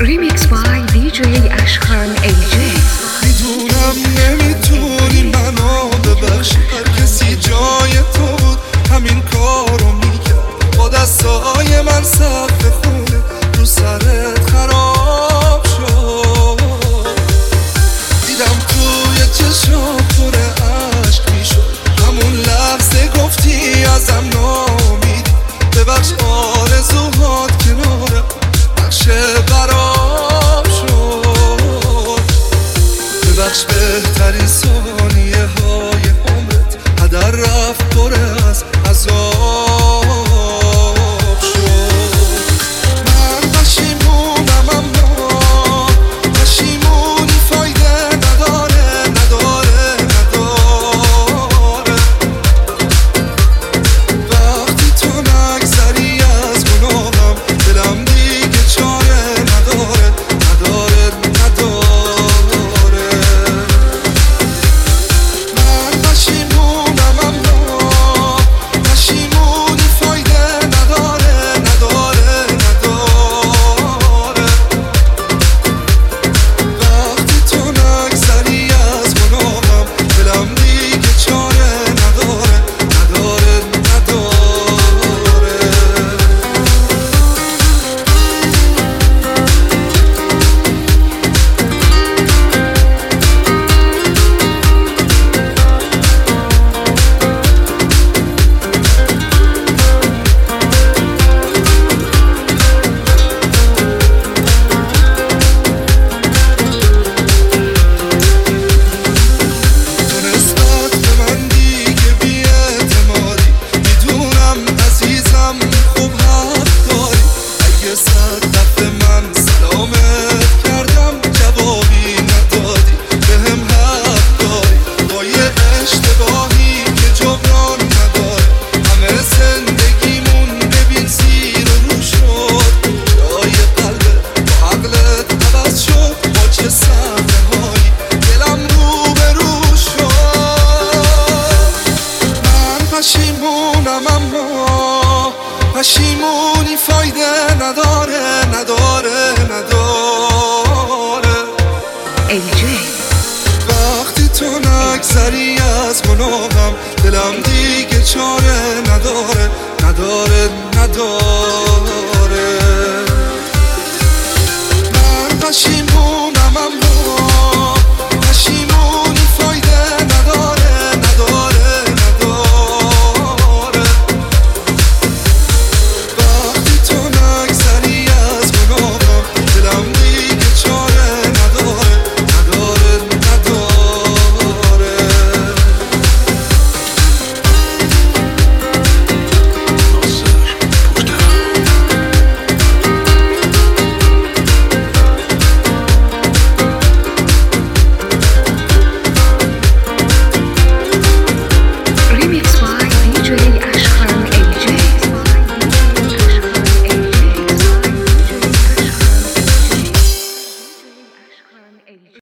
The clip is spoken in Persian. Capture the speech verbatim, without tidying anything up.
Remix by دی جی اشکان ای جی. میدونم نمیتونی منو ببخشی، هر کسی جای تو بود همین کارو میکرد. با دستای من سقف خونه رو سرت خراب شد. دیدم توی چشم پر عشق میشد، همون لحظه گفتی ازم ناامیدی. ببخش آرزوهات کنارم نقشه برام شد. ببخش بهترین ثانیه های عمرت هدر رفت، پر از عذاب شد. من پشیمونم اما پشیمونی فایده نداره نداره نداره. وقتی تو نگذری از گناهم دلم دیگه چاره نداره نداره نداره. من پشیمونم اما پشیمونی فایده نداره نداره نداره. وقتی تو نگذری از گناهم دلم دیگه چاره نداره نداره نداره. تو نسبت به من دیگه بی‌اعتمادی، میدونم عزیزم خوب حق داری. اگه صد دفعه من سلامت کردم جوابی ندادی، بهم حق داری. با یه اشتباهی که جبران نداره، همه زندگیمون ببین زیر و رو شد. جای قلبت با عقلت عوض شد، با چه صحنه هایی دلم رو به رو شد. من پشیمونم اما پشیمونی فایده نداره نداره نداره. ای جی. وقتی تو نگذری از گناهم دلم دیگه چاره نداره نداره نداره. من پشیمونم اما پشیمونی فایده نداره نداره نداره. وقتی تو نگذری از گناهم دلم دیگه چاره نداره نداره نداره. Remix by دی جی